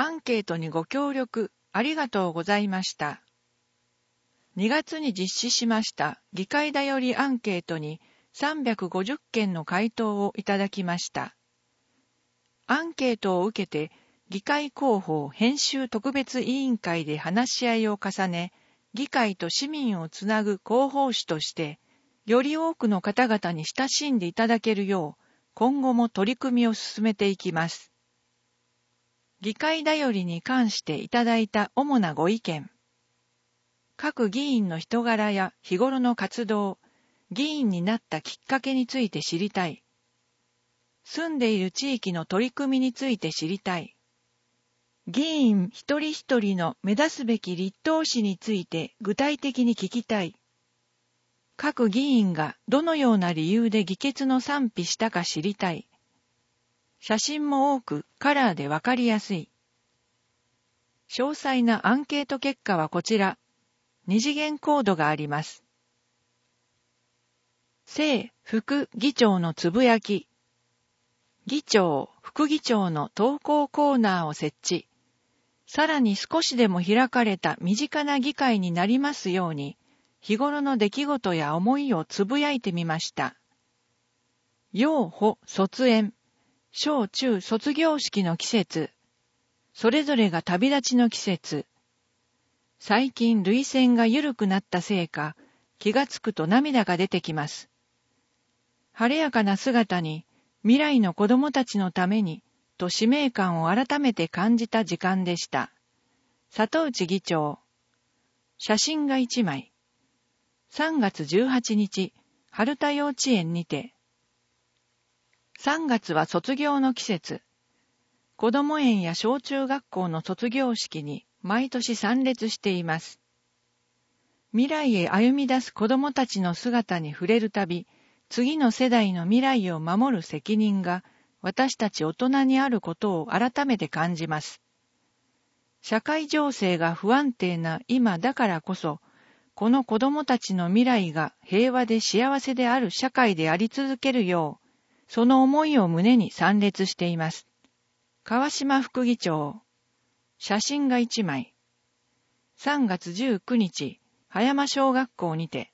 アンケートにご協力ありがとうございました。2月に実施しました議会だよりアンケートに350件の回答をいただきました。アンケートを受けて議会広報編集特別委員会で話し合いを重ね、議会と市民をつなぐ広報誌として、より多くの方々に親しんでいただけるよう、今後も取り組みを進めていきます。議会だよりに関していただいた主なご意見。各議員の人柄や日頃の活動、議員になったきっかけについて知りたい。住んでいる地域の取り組みについて知りたい。議員一人一人の目指すべき立党史について具体的に聞きたい。各議員がどのような理由で議決の賛否したか知りたい。写真も多くカラーでわかりやすい。詳細なアンケート結果はこちら。二次元コードがあります。正副議長のつぶやき。議長、副議長の投稿コーナーを設置。さらに少しでも開かれた身近な議会になりますように、日頃の出来事や思いをつぶやいてみました。幼保卒園、小中卒業式の季節、それぞれが旅立ちの季節、最近涙腺が緩くなったせいか、気がつくと涙が出てきます。晴れやかな姿に、未来の子供たちのために、と使命感を改めて感じた時間でした。里内議長。写真が1枚。3月18日、春田幼稚園にて。3月は卒業の季節。子ども園や小中学校の卒業式に毎年参列しています。未来へ歩み出す子どもたちの姿に触れるたび、次の世代の未来を守る責任が私たち大人にあることを改めて感じます。社会情勢が不安定な今だからこそ、この子どもたちの未来が平和で幸せである社会であり続けるよう、その思いを胸に参列しています。川島副議長。写真が1枚。3月19日、葉山小学校にて。